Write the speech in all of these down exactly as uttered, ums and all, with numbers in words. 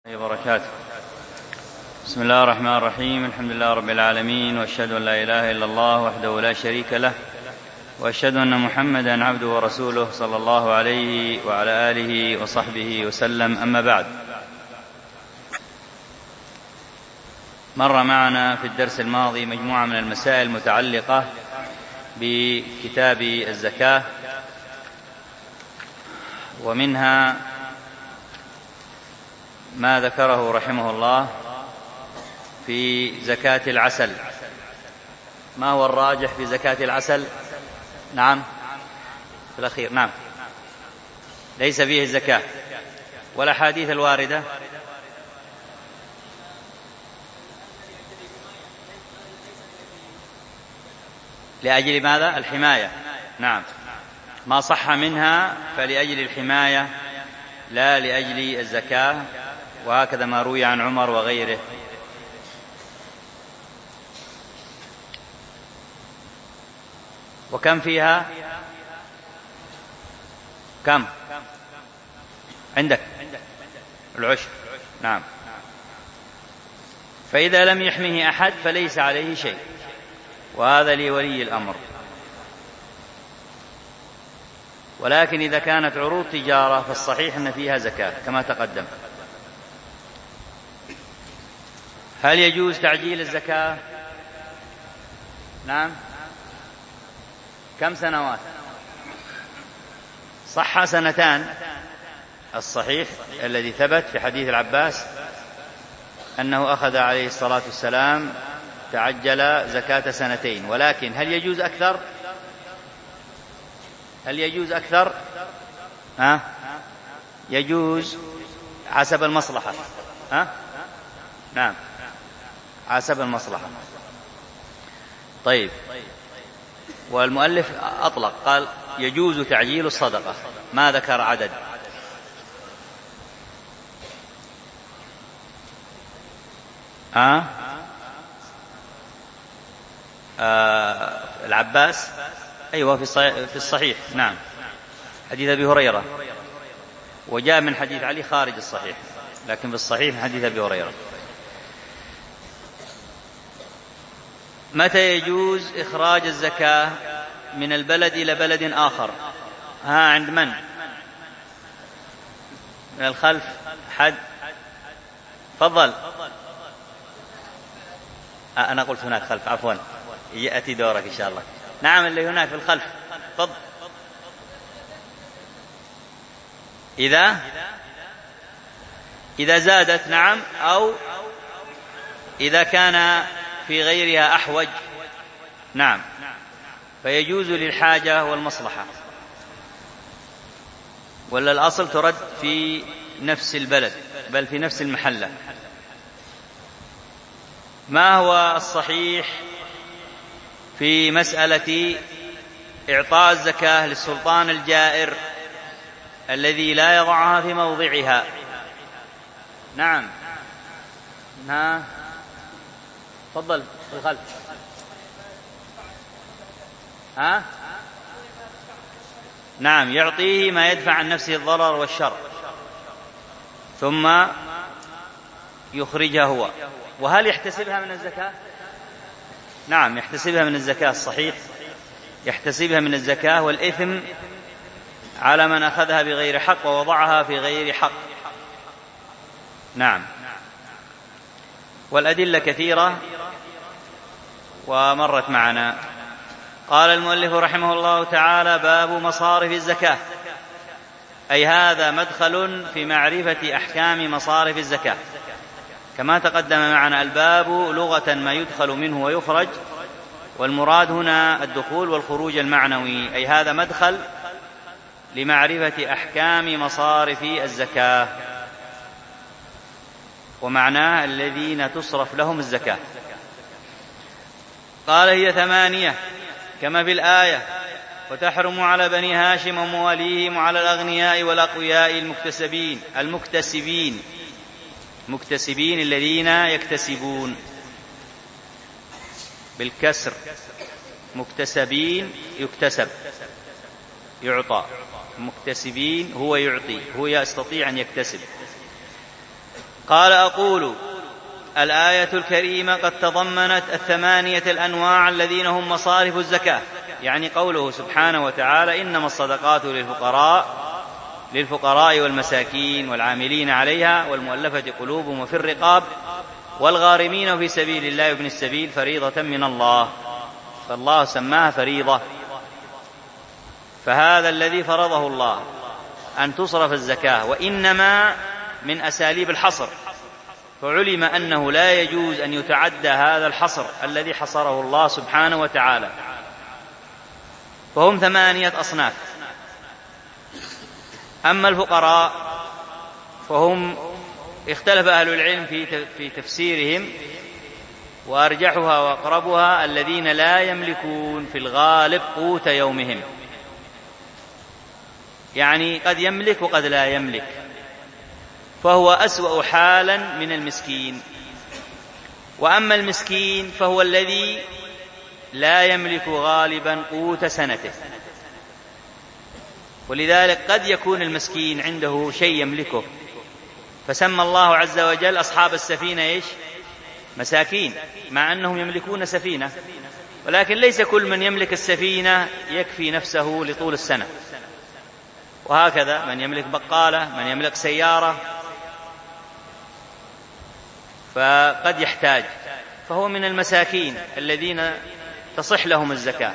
وبركاته. بسم الله الرحمن الرحيم. الحمد لله رب العالمين، وأشهد أن لا إله إلا الله وحده لا شريك له، وأشهد أن محمدا عبده ورسوله صلى الله عليه وعلى آله وصحبه وسلم. أما بعد، مر معنا في الدرس الماضي مجموعة من المسائل المتعلقة بكتاب الزكاة، ومنها ما ذكره رحمه الله في زكاة العسل. ما هو الراجح في زكاة العسل؟ نعم، في الأخير نعم، ليس فيه الزكاة. والأحاديث الواردة لأجل ماذا؟ الحماية. نعم، ما صح منها فلأجل الحماية لا لأجل الزكاة، وهكذا ما روي عن عمر وغيره. وكم فيها؟ كم عندك؟ العشر. نعم. فإذا لم يحمه أحد فليس عليه شيء، وهذا لولي الأمر. ولكن إذا كانت عروض تجارة فالصحيح أن فيها زكاة كما تقدم. هل يجوز تعجيل الزكاة؟ نعم. كم سنوات؟ صح سنتان. الصحيح الذي ثبت في حديث العباس أنه أخذ عليه الصلاة والسلام تعجل زكاة سنتين. ولكن هل يجوز أكثر؟ هل يجوز أكثر؟ ها؟ يجوز حسب المصلحة. ها؟ نعم، حسب المصلحة. طيب، والمؤلف أطلق، قال يجوز تعجيل الصدقة، ما ذكر عدد. ها؟ آه العباس، أيوة، في الصحيح. نعم، حديث أبي هريرة، وجاء من حديث علي خارج الصحيح، لكن في الصحيح من حديث أبي هريرة. متى يجوز إخراج الزكاة من البلد إلى بلد آخر؟ ها، عند من؟ من الخلف حد؟ فضل. آه أنا قلت هناك خلف، عفوا، يأتي دورك إن شاء الله. نعم، اللي هناك في الخلف. فضل. إذا إذا زادت، نعم، أو إذا كان في غيرها أحوج، نعم، فيجوز للحاجة والمصلحة. ولا الأصل ترد في نفس البلد، بل في نفس المحلة. ما هو الصحيح في مسألة إعطاء الزكاة للسلطان الجائر الذي لا يضعها في موضعها؟ نعم. ها، تفضل في الخلف. ها؟ نعم، يعطيه ما يدفع عن نفسه الضرر والشر ثم يخرجها هو. وهل يحتسبها من الزكاة؟ نعم، يحتسبها من الزكاة. الصحيح يحتسبها من الزكاة، والإثم على من أخذها بغير حق ووضعها في غير حق. نعم، والأدلة كثيرة ومرت معنا. قال المؤلف رحمه الله تعالى: باب مصارف الزكاة، أي هذا مدخل في معرفة أحكام مصارف الزكاة. كما تقدم معنا، الباب لغة ما يدخل منه ويخرج، والمراد هنا الدخول والخروج المعنوي، أي هذا مدخل لمعرفة أحكام مصارف الزكاة، ومعناه الذين تصرف لهم الزكاة. قال: هي ثمانية كما في الآية: وتحرم على بني هاشم ومواليهم وعلى الأغنياء والأقوياء المكتسبين المكتسبين مكتسبين الذين يكتسبون بالكسر، مكتسبين يكتسب يعطى، مكتسبين هو يعطي، هو يستطيع أن يكتسب. قال: أقول: الآية الكريمة قد تضمنت الثمانية الأنواع الذين هم مصارف الزكاة، يعني قوله سبحانه وتعالى: إنما الصدقات للفقراء للفقراء والمساكين والعاملين عليها والمؤلفة قلوبهم وفي الرقاب والغارمين في سبيل الله وابن السبيل فريضة من الله. فالله سماها فريضة، فهذا الذي فرضه الله أن تصرف الزكاة، وإنما من أساليب الحصر، فعلم أنه لا يجوز أن يتعدى هذا الحصر الذي حصره الله سبحانه وتعالى. فهم ثمانية أصناف. أما الفقراء فهم اختلف أهل العلم في تفسيرهم، وأرجحها وأقربها الذين لا يملكون في الغالب قوت يومهم، يعني قد يملك وقد لا يملك، فهو أسوأ حالا من المسكين. وأما المسكين فهو الذي لا يملك غالبا قوت سنته، ولذلك قد يكون المسكين عنده شيء يملكه، فسمى الله عز وجل أصحاب السفينة إيش؟ مساكين، مع أنهم يملكون سفينة، ولكن ليس كل من يملك السفينة يكفي نفسه لطول السنة، وهكذا من يملك بقالة، من يملك سيارة، فقد يحتاج، فهو من المساكين الذين تصح لهم الزكاة.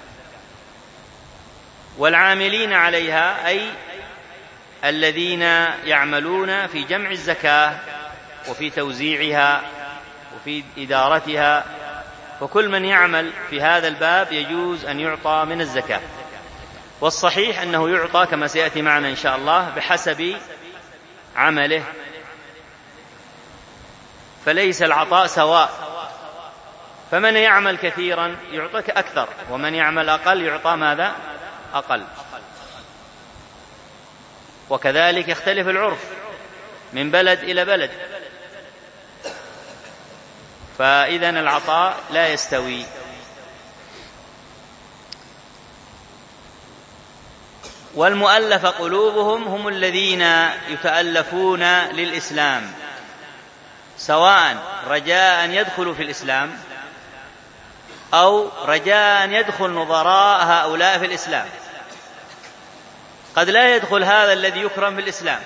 والعاملين عليها أي الذين يعملون في جمع الزكاة وفي توزيعها وفي إدارتها، فكل من يعمل في هذا الباب يجوز أن يعطى من الزكاة. والصحيح أنه يعطى كما سيأتي معنا إن شاء الله بحسب عمله، فليس العطاء سواء، فمن يعمل كثيرا يعطيك أكثر، ومن يعمل أقل يعطى ماذا؟ أقل. وكذلك يختلف العرف من بلد إلى بلد، فإذن العطاء لا يستوي. والمؤلف قلوبهم هم الذين يتألفون للإسلام، سواء رجاء أن يدخلوا في الإسلام أو رجاء أن يدخل نظراء هؤلاء في الإسلام. قد لا يدخل هذا الذي يكرم في الإسلام،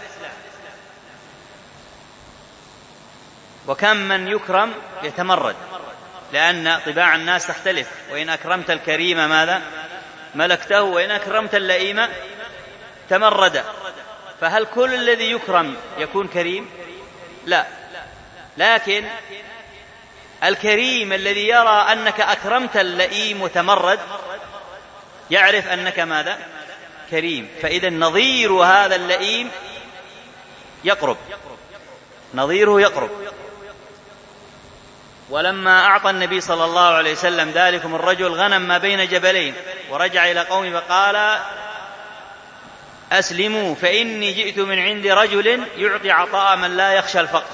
وكم من يكرم يتمرد، لأن طباع الناس تختلف، وإن أكرمت الكريم ماذا؟ ملكته، وإن أكرمت اللئيم تمرد. فهل كل الذي يكرم يكون كريم؟ لا، لكن الكريم الذي يرى أنك أكرمت اللئيم وتمرد يعرف أنك ماذا؟ كريم. فإذا نظير هذا اللئيم يقرب، نظيره يقرب. ولما أعطى النبي صلى الله عليه وسلم ذلكم الرجل غنم ما بين جبلين ورجع إلى قومه فقال: أسلموا فإني جئت من عند رجل يعطي عطاء من لا يخشى الفقر.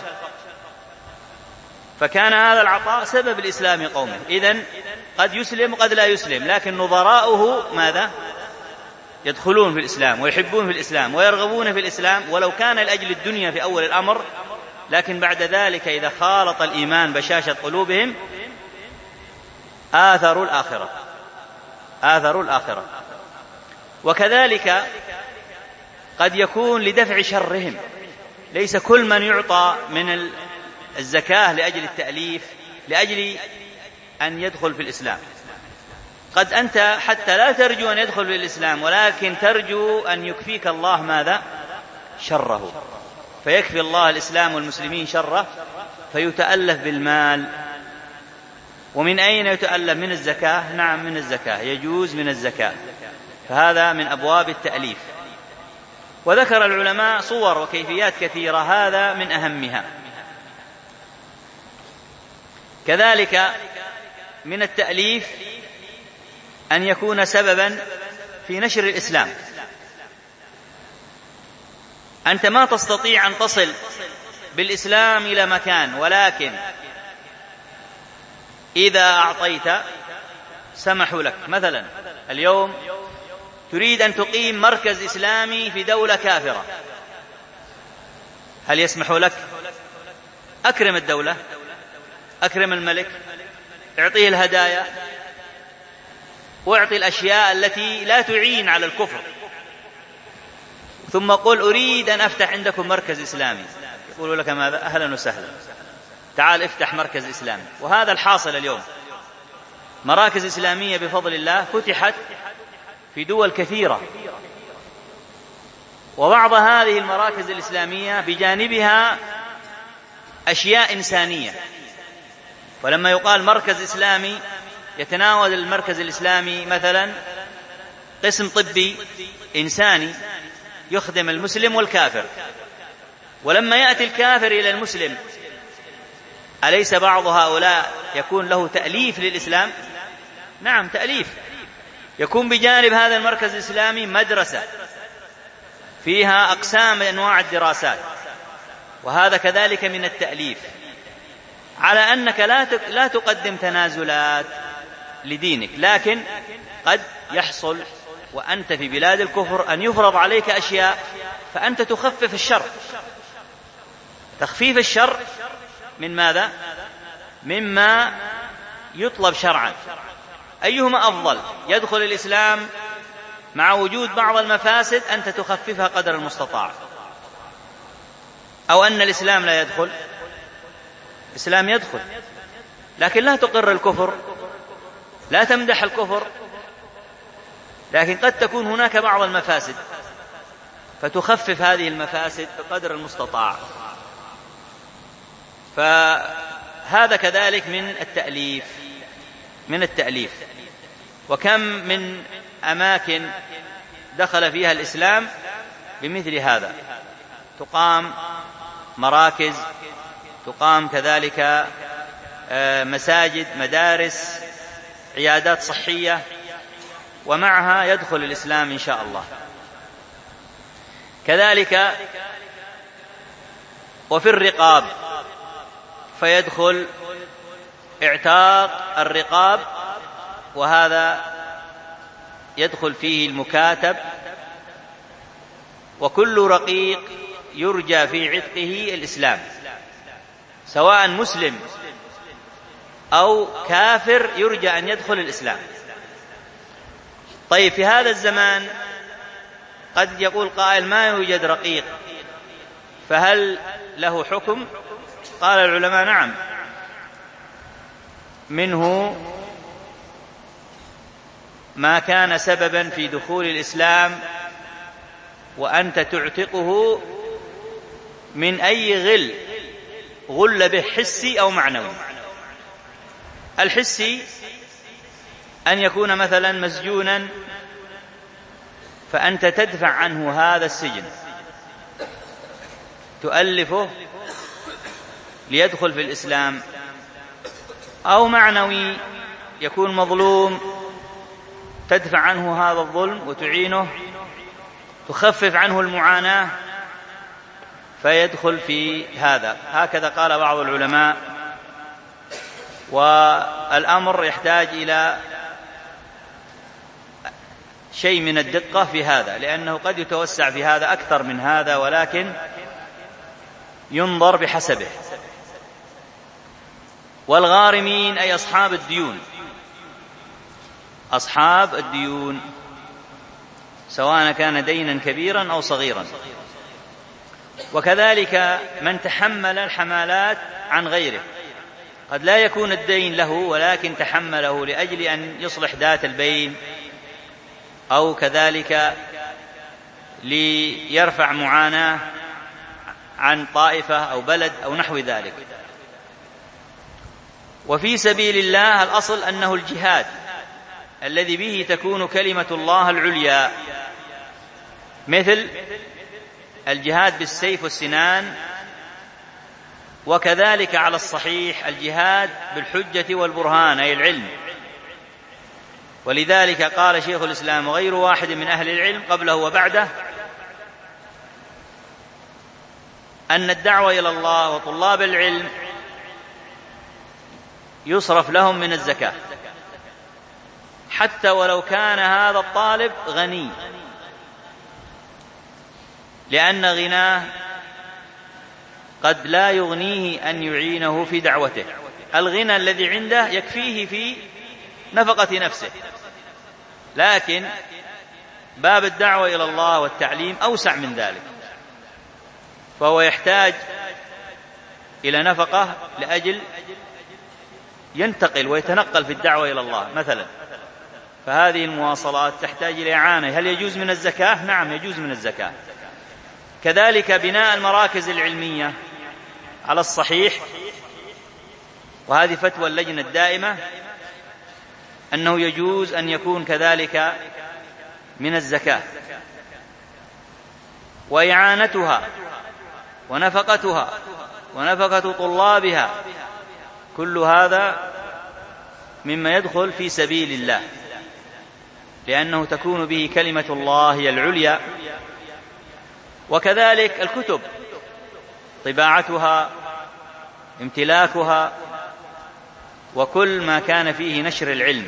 فكان هذا العطاء سبب الإسلام قومه. إذن قد يسلم وقد لا يسلم، لكن نظراؤه ماذا؟ يدخلون في الإسلام ويحبون في الإسلام ويرغبون في الإسلام، ولو كان لأجل الدنيا في أول الأمر، لكن بعد ذلك إذا خالط الإيمان بشاشة قلوبهم آثروا الآخرة آثروا الآخرة. وكذلك قد يكون لدفع شرهم، ليس كل من يعطى من الزكاة لأجل التأليف، لأجل أن يدخل في الإسلام. قد أنت حتى لا ترجو أن يدخل في الإسلام، ولكن ترجو أن يكفيك الله ماذا؟ شره، فيكفي الله الإسلام والمسلمين شره، فيتألف بالمال. ومن أين يتألف؟ من الزكاة. نعم، من الزكاة، يجوز من الزكاة، فهذا من أبواب التأليف. وذكر العلماء صور وكيفيات كثيرة، هذا من أهمها. كذلك من التأليف أن يكون سببا في نشر الإسلام. أنت ما تستطيع أن تصل بالإسلام إلى مكان، ولكن إذا أعطيت سمحوا لك. مثلا اليوم تريد أن تقيم مركز إسلامي في دولة كافرة، هل يسمح لك؟ أكرم الدولة، أكرم الملك، اعطيه الهدايا، واعطي الأشياء التي لا تعين على الكفر، ثم قل أريد أن أفتح عندكم مركز إسلامي. يقولوا لك ماذا؟ أهلا وسهلا، تعال افتح مركز إسلامي. وهذا الحاصل اليوم، مراكز إسلامية بفضل الله فتحت في دول كثيرة، وبعض هذه المراكز الإسلامية بجانبها أشياء إنسانية. ولما يقال مركز إسلامي يتناول المركز الإسلامي مثلا قسم طبي إنساني يخدم المسلم والكافر، ولما يأتي الكافر إلى المسلم أليس بعض هؤلاء يكون له تأليف للإسلام؟ نعم، تأليف. يكون بجانب هذا المركز الإسلامي مدرسة فيها أقسام أنواع الدراسات، وهذا كذلك من التأليف، على أنك لا تقدم تنازلات لدينك، لكن قد يحصل وأنت في بلاد الكفر أن يفرض عليك أشياء فأنت تخفف الشر. تخفيف الشر من ماذا؟ مما يطلب شرعا. أيهما أفضل؟ يدخل الإسلام مع وجود بعض المفاسد أنت تخففها قدر المستطاع، أو أن الإسلام لا يدخل؟ الإسلام يدخل، لكن لا تقر الكفر، لا تمدح الكفر، لكن قد تكون هناك بعض المفاسد فتخفف هذه المفاسد بقدر المستطاع. فهذا كذلك من التأليف من التأليف وكم من أماكن دخل فيها الإسلام بمثل هذا، تقام مراكز، تقام كذلك مساجد، مدارس، عيادات صحية، ومعها يدخل الإسلام إن شاء الله. كذلك وفي الرقاب فيدخل اعتاق الرقاب، وهذا يدخل فيه المكاتب، وكل رقيق يرجى في عتقه الإسلام، سواء مسلم أو كافر يرجى أن يدخل الإسلام. طيب، في هذا الزمان قد يقول قائل ما يوجد رقيق، فهل له حكم؟ قال العلماء نعم، منه ما كان سببا في دخول الإسلام وأنت تعتقه من أي غل غل به، حسي أو معنوي. الحسي أن يكون مثلا مسجونا فأنت تدفع عنه هذا السجن، تؤلفه ليدخل في الإسلام. أو معنوي، يكون مظلوم تدفع عنه هذا الظلم وتعينه، تخفف عنه المعاناة فيدخل في هذا. هكذا قال بعض العلماء، والأمر يحتاج إلى شيء من الدقة في هذا، لأنه قد يتوسع في هذا أكثر من هذا، ولكن ينظر بحسبه. والغارمين أي أصحاب الديون، أصحاب الديون سواء كان دينا كبيرا أو صغيرا. وكذلك من تحمل الحمالات عن غيره، قد لا يكون الدين له ولكن تحمله لأجل أن يصلح ذات البين، أو كذلك ليرفع معاناة عن طائفة أو بلد أو نحو ذلك. وفي سبيل الله الأصل أنه الجهاد الذي به تكون كلمة الله العليا، مثل الجهاد بالسيف والسنان، وكذلك على الصحيح الجهاد بالحجة والبرهان أي العلم. ولذلك قال شيخ الإسلام غير واحد من أهل العلم قبله وبعده أن الدعوة إلى الله وطلاب العلم يصرف لهم من الزكاة، حتى ولو كان هذا الطالب غني، لأن غناه قد لا يغنيه أن يعينه في دعوته. الغنى الذي عنده يكفيه في نفقة نفسه، لكن باب الدعوة إلى الله والتعليم أوسع من ذلك، فهو يحتاج إلى نفقة لأجل ينتقل ويتنقل في الدعوة إلى الله مثلا، فهذه المواصلات تحتاج إلى إعانة. هل يجوز من الزكاة؟ نعم يجوز من الزكاة. كذلك بناء المراكز العلمية على الصحيح، وهذه فتوى اللجنة الدائمة أنه يجوز أن يكون كذلك من الزكاة، وإعانتها ونفقتها ونفقة طلابها، كل هذا مما يدخل في سبيل الله، لأنه تكون به كلمة الله هي العليا. وكذلك الكتب، طباعتها، امتلاكها، وكل ما كان فيه نشر العلم،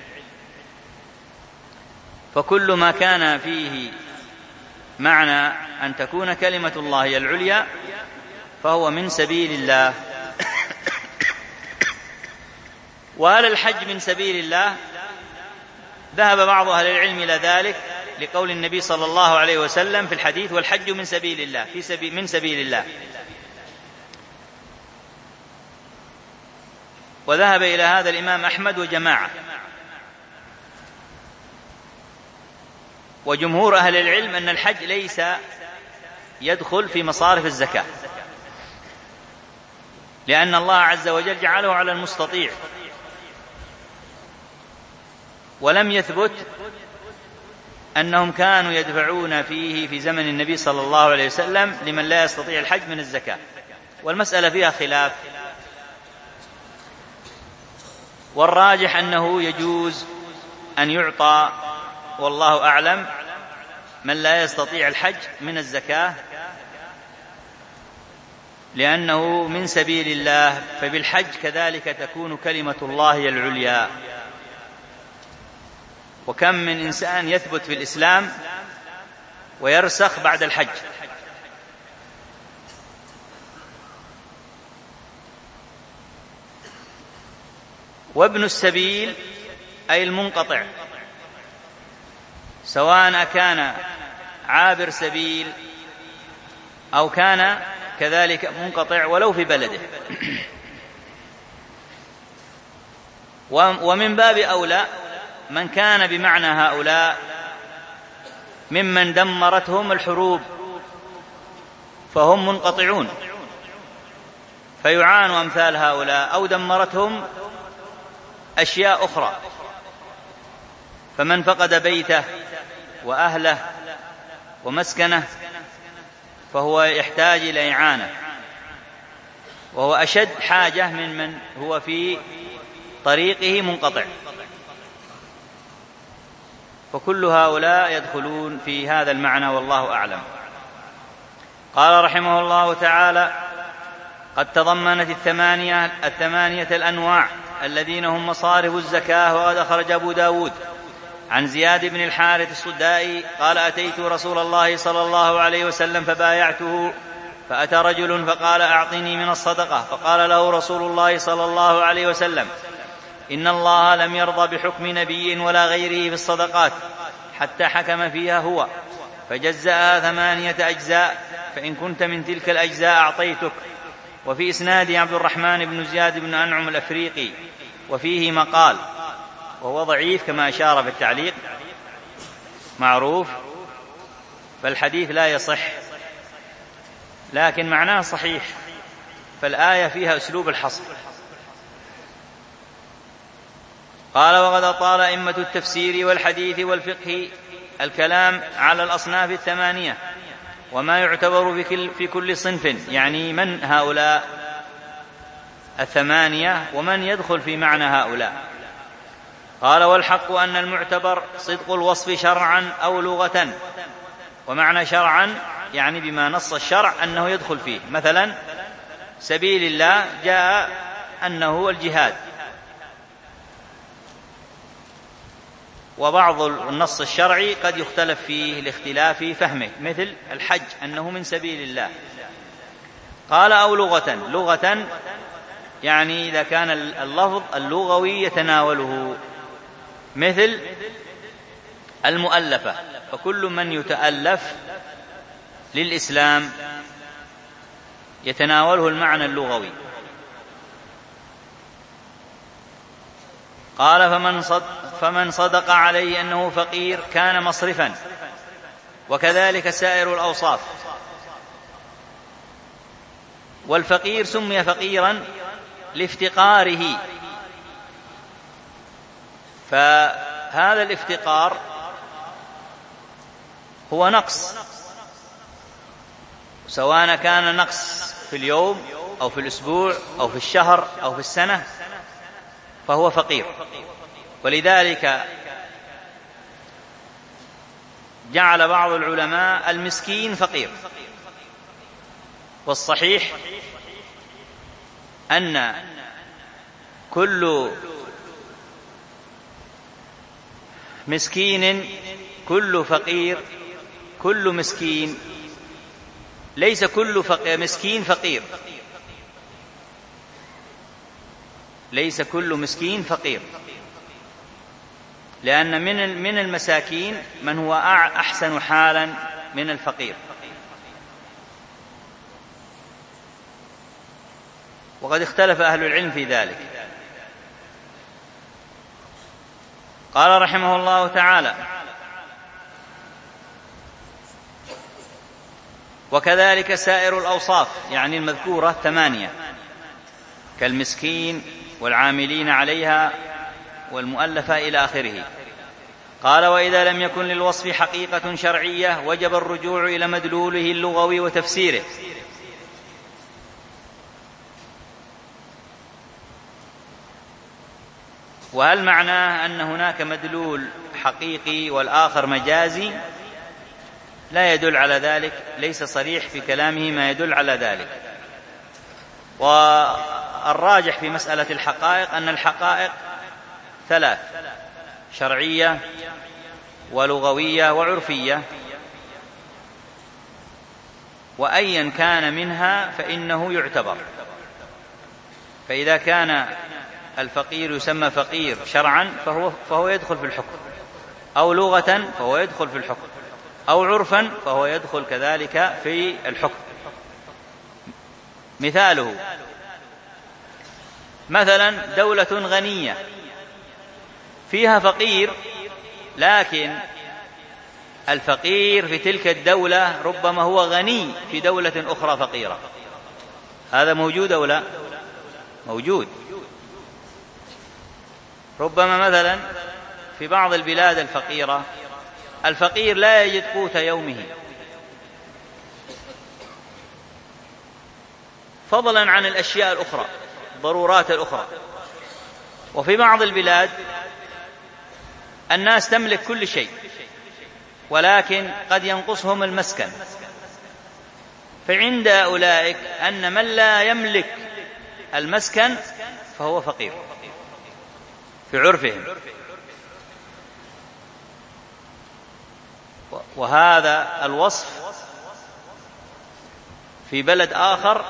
فكل ما كان فيه معنى أن تكون كلمة الله هي العليا فهو من سبيل الله. وهل الحج من سبيل الله؟ ذهب بعض أهل العلم إلى ذلك لقول النبي صلى الله عليه وسلم في الحديث: والحج من سبيل الله، في سبيل من سبيل الله. وذهب إلى هذا الإمام أحمد وجماعة، وجمهور أهل العلم أن الحج ليس يدخل في مصارف الزكاة، لأن الله عز وجل جعله على المستطيع، ولم يثبت أنهم كانوا يدفعون فيه في زمن النبي صلى الله عليه وسلم لمن لا يستطيع الحج من الزكاة، والمسألة فيها خلاف، والراجح أنه يجوز أن يعطى والله أعلم من لا يستطيع الحج من الزكاة، لأنه من سبيل الله، فبالحج كذلك تكون كلمة الله هي العليا. وكم من إنسان يثبت في الإسلام ويرسخ بعد الحج. وابن السبيل أي المنقطع، سواء كان عابر سبيل أو كان كذلك منقطع ولو في بلده. ومن باب أولى من كان بمعنى هؤلاء ممن دمرتهم الحروب فهم منقطعون، فيعان أمثال هؤلاء، أو دمرتهم أشياء أخرى، فمن فقد بيته وأهله ومسكنه فهو يحتاج إلى إعانة، وهو أشد حاجة من من هو في طريقه منقطع، فكل هؤلاء يدخلون في هذا المعنى والله أعلم. قال رحمه الله تعالى: قد تضمنت الثمانية, الثمانية الأنواع الذين هم مصارف الزكاة. وقد أخرج أبو داود عن زياد بن الحارث الصدائي قال: أتيت رسول الله صلى الله عليه وسلم فبايعته، فأتى رجل فقال: أعطني من الصدقة، فقال له رسول الله صلى الله عليه وسلم: إن الله لم يرضى بحكم نبي ولا غيره في الصدقات حتى حكم فيها هو، فجزأها ثمانية أجزاء، فإن كنت من تلك الأجزاء أعطيتك. وفي إسناد عبد الرحمن بن زياد بن أنعم الأفريقي، وفيه مقال، وهو ضعيف كما أشار في التعليق، معروف، فالحديث لا يصح، لكن معناه صحيح، فالآية فيها أسلوب الحصر. قال: وقد أطال أئمة التفسير والحديث والفقه الكلام على الأصناف الثمانية وما يعتبر في كل صنف، يعني من هؤلاء الثمانية ومن يدخل في معنى هؤلاء. قال: والحق أن المعتبر صدق الوصف شرعا أو لغة. ومعنى شرعا يعني بما نص الشرع أنه يدخل فيه، مثلا سبيل الله جاء أنه الجهاد، وبعض النص الشرعي قد يختلف فيه لاختلاف فهمه، مثل الحج أنه من سبيل الله. قال أو لغة. لغة يعني إذا كان اللفظ اللغوي يتناوله، مثل المؤلفة، فكل من يتألف للإسلام يتناوله المعنى اللغوي. قال فمن صدق, فمن صدق عليه أنه فقير كان مصرفا، وكذلك سائر الأوصاف. والفقير سمي فقيرا لافتقاره، فهذا الافتقار هو نقص، سواء كان نقص في اليوم أو في الأسبوع أو في الشهر أو في السنة، فهو فقير. ولذلك جعل بعض العلماء المسكين فقير، والصحيح أن كل مسكين كل فقير كل مسكين ليس كل فقير مسكين فقير ليس كل مسكين فقير، لأن من من المساكين من هو أحسن حالا من الفقير. وقد اختلف أهل العلم في ذلك. قال رحمه الله تعالى: وكذلك سائر الأوصاف، يعني المذكورة ثمانية، كالمسكين والعاملين عليها والمؤلفة إلى آخره. قال: وإذا لم يكن للوصف حقيقة شرعية وجب الرجوع إلى مدلوله اللغوي وتفسيره. وهل معناه أن هناك مدلول حقيقي والآخر مجازي؟ لا يدل على ذلك، ليس صريح في كلامه ما يدل على ذلك. والراجح في مسألة الحقائق أن الحقائق ثلاث: شرعية ولغوية وعرفية، وأيا كان منها فإنه يعتبر. فإذا كان الفقير يسمى فقير شرعا فهو, فهو يدخل في الحكم، أو لغة فهو يدخل في الحكم، أو عرفا فهو يدخل كذلك في الحكم. مثاله مثلا دولة غنية فيها فقير، لكن الفقير في تلك الدولة ربما هو غني في دولة أخرى فقيرة. هذا موجود أو لا؟ موجود. ربما مثلا في بعض البلاد الفقيرة الفقير لا يجد قوت يومه، فضلا عن الأشياء الأخرى، الضرورات الأخرى. وفي بعض البلاد الناس تملك كل شيء، ولكن قد ينقصهم المسكن، فعند أولئك أن من لا يملك المسكن فهو فقير في عرفهم. وهذا الوصف في بلد آخر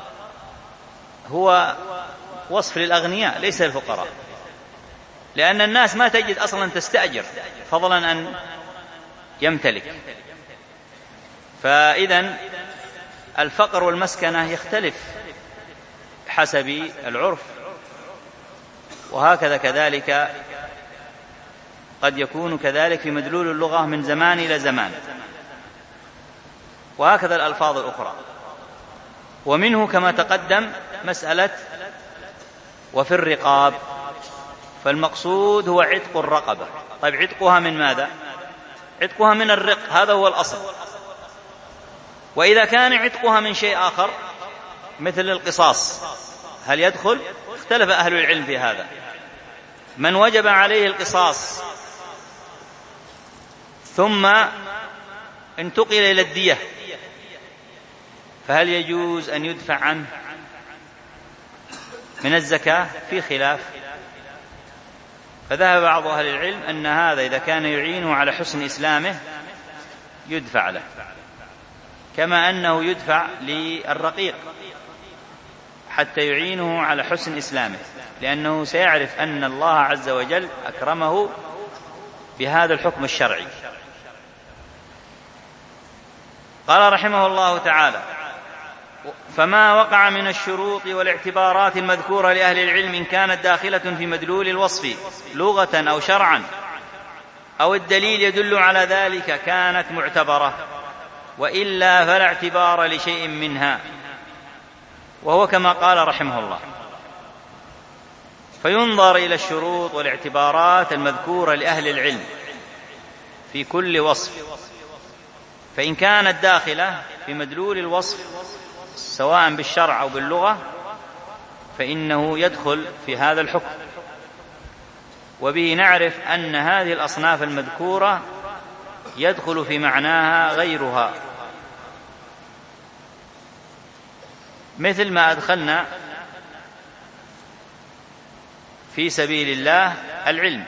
هو وصف للأغنياء ليس للفقراء، لأن الناس ما تجد أصلا تستأجر، فضلا أن يمتلك. فإذن الفقر والمسكنة يختلف حسب العرف. وهكذا كذلك قد يكون كذلك في مدلول اللغة من زمان إلى زمان، وهكذا الألفاظ الأخرى. ومنه كما تقدم مسألة وفي الرقاب، فالمقصود هو عتق الرقبة. طيب عتقها من ماذا؟ عتقها من الرق، هذا هو الأصل. وإذا كان عتقها من شيء آخر مثل القصاص هل يدخل؟ اختلف أهل العلم في هذا. من وجب عليه القصاص ثم انتقل إلى الدية فهل يجوز أن يدفع عنه من الزكاة؟ في خلاف. فذهب بعض أهل العلم أن هذا إذا كان يعينه على حسن إسلامه يدفع له، كما أنه يدفع للرقيق حتى يعينه على حسن إسلامه، لأنه سيعرف أن الله عز وجل أكرمه بهذا الحكم الشرعي. قال رحمه الله تعالى: فما وقع من الشروط والاعتبارات المذكورة لأهل العلم إن كانت داخلة في مدلول الوصف لغة أو شرعا أو الدليل يدل على ذلك كانت معتبرة، وإلا فلا اعتبار لشيء منها، وهو كما قال رحمه الله. فينظر إلى الشروط والاعتبارات المذكورة لأهل العلم في كل وصف، فإن كانت داخلة في مدلول الوصف سواء بالشرع أو باللغة فإنه يدخل في هذا الحكم، وبه نعرف أن هذه الأصناف المذكورة يدخل في معناها غيرها، مثل ما أدخلنا في سبيل الله العلم.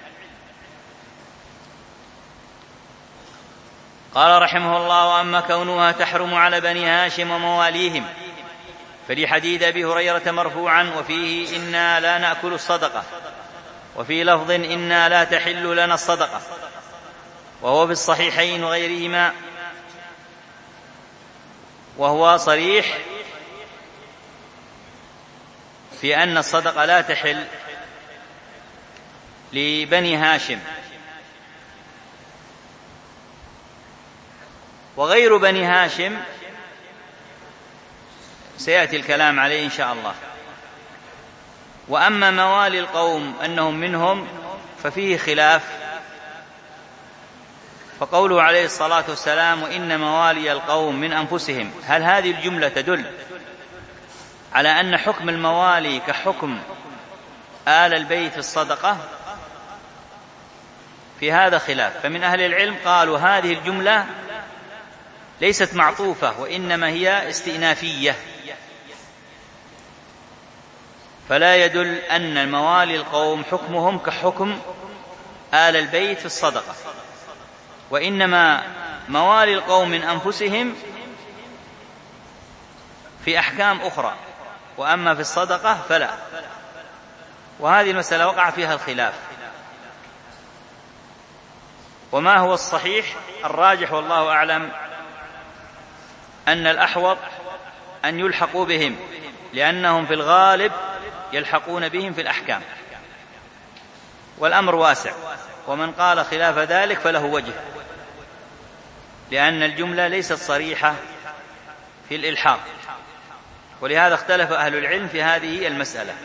قال رحمه الله: وأما كونها تحرم على بني هاشم ومواليهم فلحديث أبي هريرة مرفوعا وفيه إنا لا نأكل الصدقة، وفي لفظ إنا لا تحل لنا الصدقة، وهو في الصحيحين وغيرهما، وهو صريح في أن الصدقة لا تحل لبني هاشم، وغير بني هاشم سيأتي الكلام عليه إن شاء الله. وأما موالي القوم أنهم منهم ففيه خلاف، فقوله عليه الصلاة والسلام: وإن موالي القوم من أنفسهم، هل هذه الجملة تدل على أن حكم الموالي كحكم آل البيت في الصدقة؟ في هذا خلاف، فمن أهل العلم قالوا هذه الجملة ليست معطوفة وإنما هي استئنافية، فلا يدل أن الموالي القوم حكمهم كحكم آل البيت في الصدقة، وإنما موالي القوم من أنفسهم في أحكام أخرى، وأما في الصدقة فلا. وهذه المسألة وقع فيها الخلاف، وما هو الصحيح الراجح والله أعلم أن الأحوط أن يلحقوا بهم، لأنهم في الغالب يلحقون بهم في الأحكام، والأمر واسع، ومن قال خلاف ذلك فله وجه، لأن الجملة ليست صريحة في الإلحاق، ولهذا اختلف أهل العلم في هذه المسألة.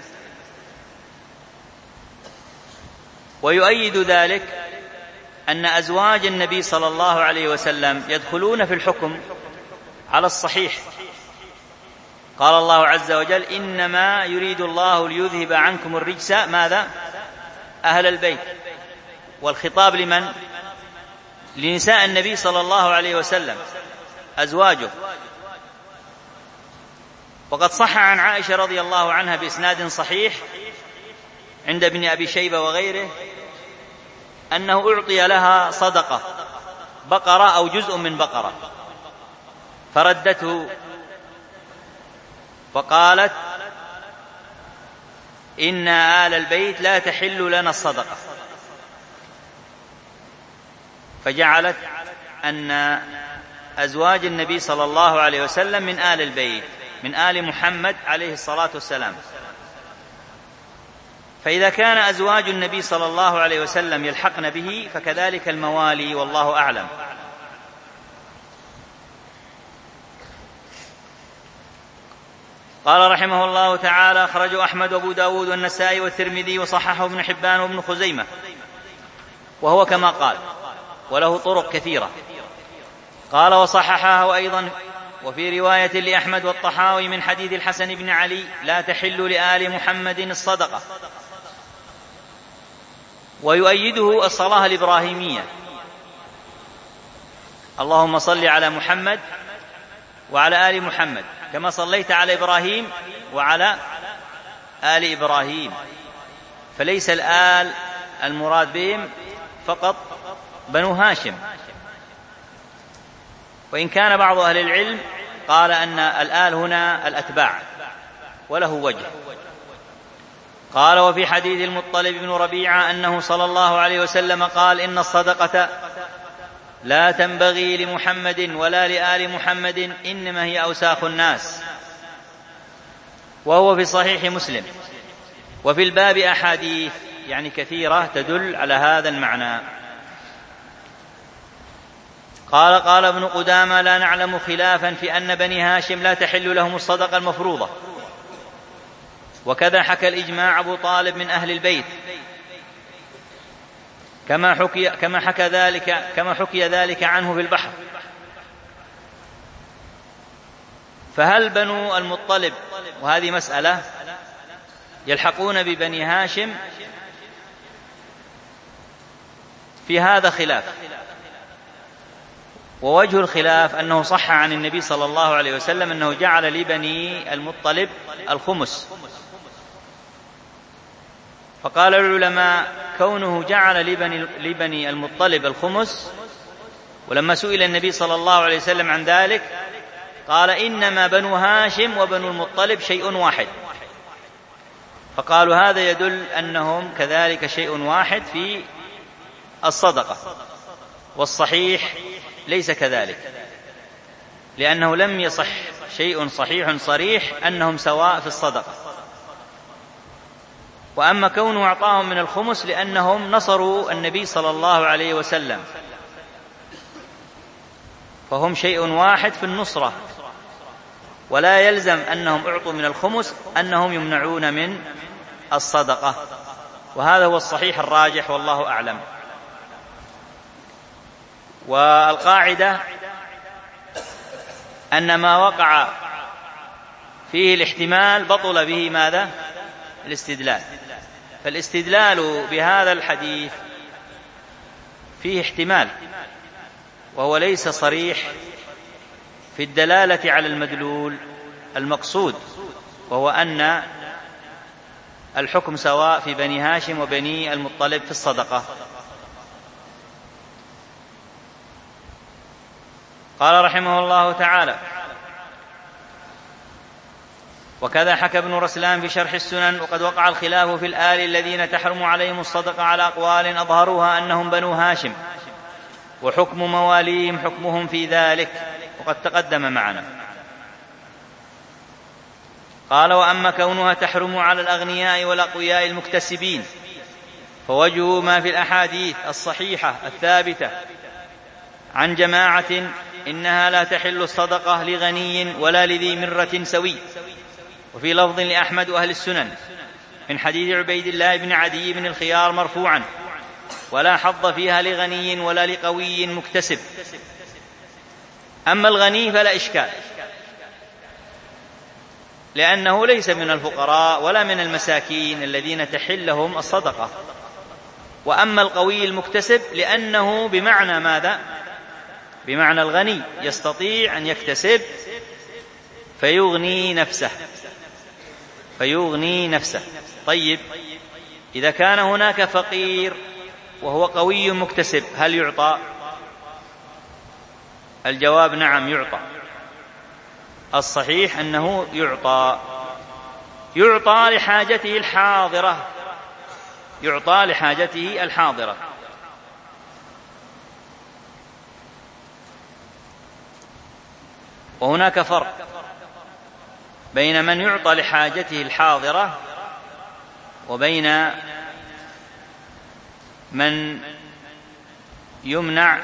ويؤيد ذلك أن أزواج النبي صلى الله عليه وسلم يدخلون في الحكم على الصحيح. قال الله عز وجل: إنما يريد الله ليذهب عنكم الرجس ماذا؟ أهل البيت. والخطاب لمن؟ لنساء النبي صلى الله عليه وسلم أزواجه. وقد صح عن عائشة رضي الله عنها بإسناد صحيح عند ابن أبي شيبة وغيره أنه أعطي لها صدقة بقرة أو جزء من بقرة، فردته فقالت: إن آل البيت لا تحل لنا الصدقة، فجعلت أن أزواج النبي صلى الله عليه وسلم من آل البيت، من آل محمد عليه الصلاة والسلام. فإذا كان أزواج النبي صلى الله عليه وسلم يلحقن به فكذلك الموالي، والله أعلم. قال رحمه الله تعالى: أخرجه أحمد وأبو داود والنسائي والترمذي وصححه ابن حبان وابن خزيمة، وهو كما قال، وله طرق كثيرة. قال: وصححه أيضا وفي رواية لأحمد والطحاوي من حديث الحسن بن علي: لا تحل لآل محمد الصدقة. ويؤيده الصلاة الإبراهيمية: اللهم صل على محمد وعلى آل محمد كما صليت على إبراهيم وعلى آل إبراهيم. فليس الآل المراد بهم فقط بنو هاشم، وإن كان بعض أهل العلم قال أن الآل هنا الأتباع، وله وجه. قال: وفي حديث المطلب بن ربيعة أنه صلى الله عليه وسلم قال: إن الصدقة لا تنبغي لمحمد ولا لآل محمد، إنما هي أوساخ الناس. وهو في صحيح مسلم. وفي الباب أحاديث يعني كثيرة تدل على هذا المعنى. قال: قال ابن قدامة: لا نعلم خلافا في أن بني هاشم لا تحل لهم الصدقة المفروضة. وكذا حكى الإجماع أبو طالب من أهل البيت، كما حكي كما حكى ذلك كما حكي ذلك عنه في البحر. فهل بنو المطلب، وهذه مسألة، يلحقون ببني هاشم؟ في هذا خلاف. ووجه الخلاف أنه صح عن النبي صلى الله عليه وسلم أنه جعل لبني المطلب الخمس. فقال العلماء: كونه جعل لبني, لبني المطلب الخمس، ولما سئل النبي صلى الله عليه وسلم عن ذلك قال: إنما بنو هاشم وبنو المطلب شيء واحد. فقالوا: هذا يدل أنهم كذلك شيء واحد في الصدقة. والصحيح ليس كذلك، لأنه لم يصح شيء صحيح صريح أنهم سواء في الصدقة. وأما كونه أعطاهم من الخمس لأنهم نصروا النبي صلى الله عليه وسلم، فهم شيء واحد في النصرة، ولا يلزم أنهم أعطوا من الخمس أنهم يمنعون من الصدقة. وهذا هو الصحيح الراجح والله أعلم. والقاعدة أن ما وقع فيه الاحتمال بطل به ماذا؟ الاستدلال. فالاستدلال بهذا الحديث فيه احتمال، وهو ليس صريح في الدلالة على المدلول المقصود، وهو أن الحكم سواء في بني هاشم وبني المطلب في الصدقة. قال رحمه الله تعالى: وكذا حكى ابن رسلان في شرح السنن: وقد وقع الخلاف في الآل الذين تحرم عليهم الصدقة على أقوال أظهروها أنهم بنو هاشم، وحكم مواليهم حكمهم في ذلك، وقد تقدم معنا. قال: وأما كونها تحرم على الأغنياء والأقوياء المكتسبين فوجه ما في الأحاديث الصحيحة الثابتة عن جماعة إنها لا تحل الصدقة لغني ولا لذي مرة سوي. وفي لفظ لأحمد وأهل السنن من حديث عبيد الله بن عدي بن الخيار مرفوعا: ولا حظ فيها لغني ولا لقوي مكتسب. أما الغني فلا إشكال، لأنه ليس من الفقراء ولا من المساكين الذين تحل لهم الصدقة. وأما القوي المكتسب لأنه بمعنى ماذا؟ بمعنى الغني، يستطيع أن يكتسب فيغني نفسه فيغني نفسه طيب، إذا كان هناك فقير وهو قوي مكتسب هل يعطى؟ الجواب: نعم يعطى. الصحيح أنه يعطى يعطى لحاجته الحاضرة يعطى لحاجته الحاضرة وهناك فرق بين من يعطى لحاجته الحاضرة وبين من يمنع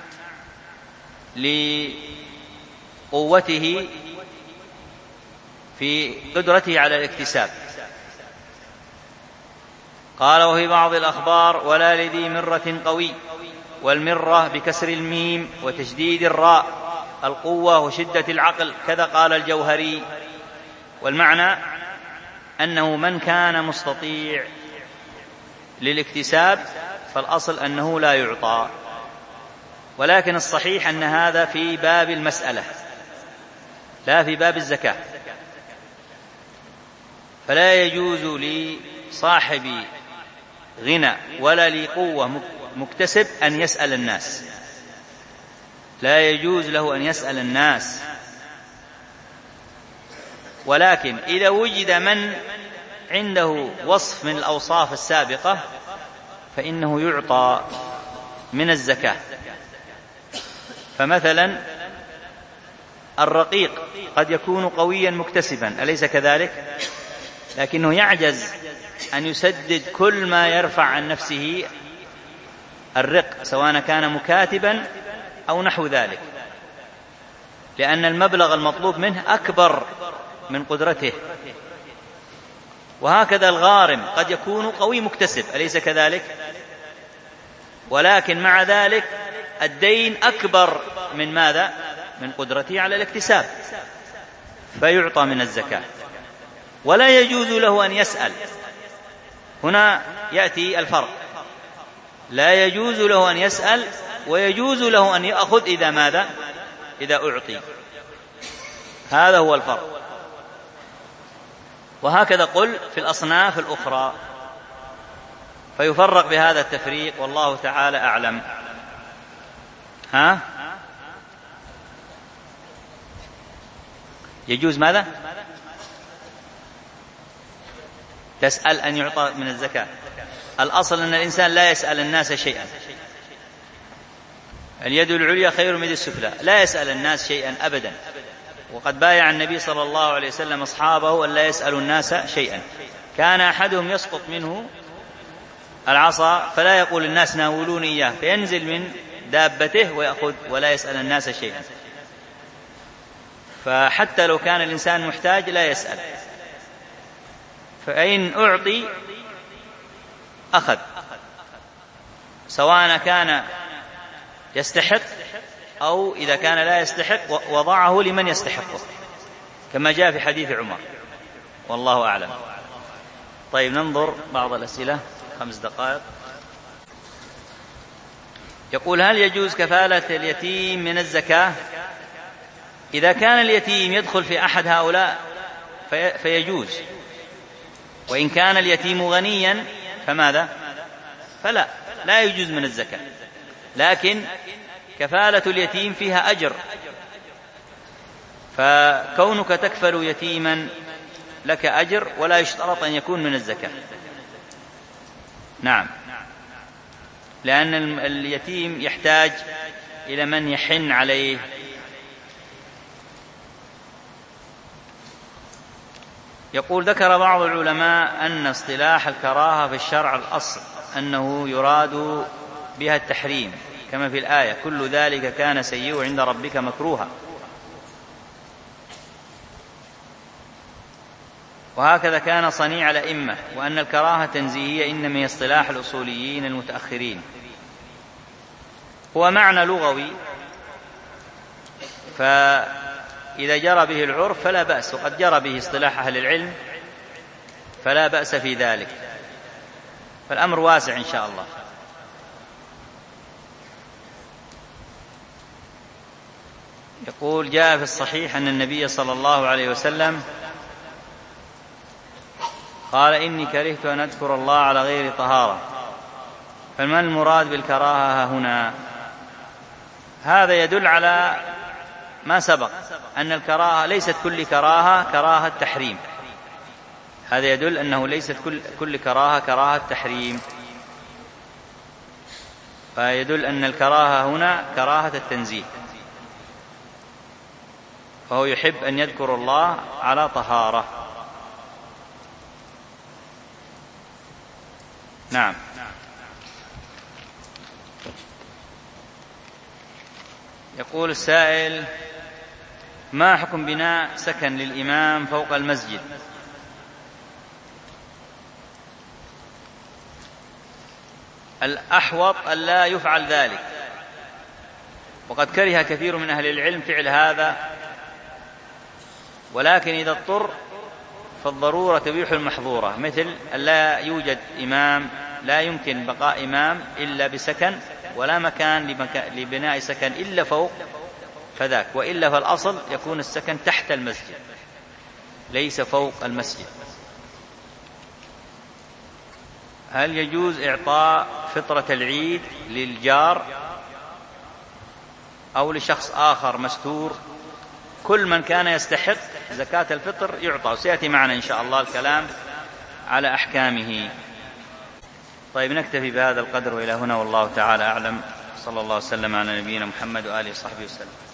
لقوته في قدرته على الاكتساب. قال: وفي بعض الأخبار: ولا لذي مرة قوي، والمرة بكسر الميم وتشديد الراء، القوة وشدة العقل، كذا قال الجوهري. والمعنى أنه من كان مستطيع للاكتساب فالأصل أنه لا يعطى. ولكن الصحيح أن هذا في باب المسألة لا في باب الزكاة، فلا يجوز لصاحب غنى ولا لقوة مكتسب أن يسأل الناس، لا يجوز له أن يسأل الناس ولكن إذا وجد من عنده وصف من الأوصاف السابقة فإنه يعطى من الزكاة. فمثلا الرقيق قد يكون قويا مكتسبا، أليس كذلك؟ لكنه يعجز أن يسدد كل ما يرفع عن نفسه الرق، سواء كان مكاتبا أو نحو ذلك، لأن المبلغ المطلوب منه أكبر من قدرته. وهكذا الغارم قد يكون قوي مكتسب، أليس كذلك؟ ولكن مع ذلك الدين أكبر من ماذا؟ من قدرته على الاكتساب، فيعطى من الزكاة. ولا يجوز له أن يسأل، هنا يأتي الفرق، لا يجوز له أن يسأل ويجوز له أن يأخذ إذا ماذا؟ إذا أعطي. هذا هو الفرق. وهكذا قل في الأصناف الأخرى، فيفرق بهذا التفريق، والله تعالى أعلم. ها؟ يجوز ماذا؟ تسأل أن يعطى من الزكاة. الأصل أن الإنسان لا يسأل الناس شيئا، اليد العليا خير من اليد السفلى، لا يسأل الناس شيئا أبدا. وقد بايع النبي صلى الله عليه وسلم أصحابه أن لا يسألوا الناس شيئا. كان أحدهم يسقط منه العصا فلا يقول الناس ناولوني إياه، فينزل من دابته ويأخذ ولا يسأل الناس شيئا. فحتى لو كان الإنسان محتاج لا يسأل، فإن أعطي أخذ، سواء كان يستحق أو إذا كان لا يستحق وضعه لمن يستحقه، كما جاء في حديث عمر، والله أعلم. طيب ننظر بعض الأسئلة، خمس دقائق. يقول: هل يجوز كفالة اليتيم من الزكاة؟ إذا كان اليتيم يدخل في أحد هؤلاء في فيجوز، وإن كان اليتيم غنيا فماذا؟ فلا لا يجوز من الزكاة. لكن كفالة اليتيم فيها أجر، فكونك تكفل يتيما لك أجر، ولا يشترط أن يكون من الزكاة. نعم، لأن اليتيم يحتاج إلى من يحن عليه. يقول: ذكر بعض العلماء أن اصطلاح الكراهة في الشرع الأصل أنه يراد بها التحريم، كما في الآية: كل ذلك كان سيئه عند ربك مكروها. وهكذا كان صنيع الأئمة، وأن الكراهة التنزيهية إنما هي اصطلاح الأصوليين المتأخرين. هو معنى لغوي، فإذا جرى به العرف فلا بأس، وقد جرى به اصطلاح أهل العلم فلا بأس في ذلك، فالأمر واسع إن شاء الله. يقول: جاء في الصحيح أن النبي صلى الله عليه وسلم قال: إني كرهت أن أذكر الله على غير طهارة. فما المراد بالكراهة هنا؟ هذا يدل على ما سبق، أن الكراهة ليست كل كراهة كراهة تحريم. هذا يدل أنه ليست كل, كل كراهة كراهة تحريم، فيدل أن الكراهة هنا كراهة التنزيه، فهو يحب أن يذكر الله على طهارة. نعم. يقول السائل: ما حكم بناء سكن للإمام فوق المسجد؟ الأحوط أن لا يفعل ذلك، وقد كره كثير من أهل العلم فعل هذا، ولكن إذا اضطر فالضرورة تبيح المحظورة، مثل أن لا يوجد إمام، لا يمكن بقاء إمام إلا بسكن، ولا مكان لبناء سكن إلا فوق فذاك، وإلا فالأصل يكون السكن تحت المسجد ليس فوق المسجد. هل يجوز إعطاء فطرة العيد للجار أو لشخص آخر مستور؟ كل من كان يستحق زكاة الفطر يعطى، وسيأتي معنا إن شاء الله الكلام على أحكامه. طيب نكتفي بهذا القدر وإلى هنا، والله تعالى أعلم. صلى الله وسلم على نبينا محمد وآله وصحبه وسلم.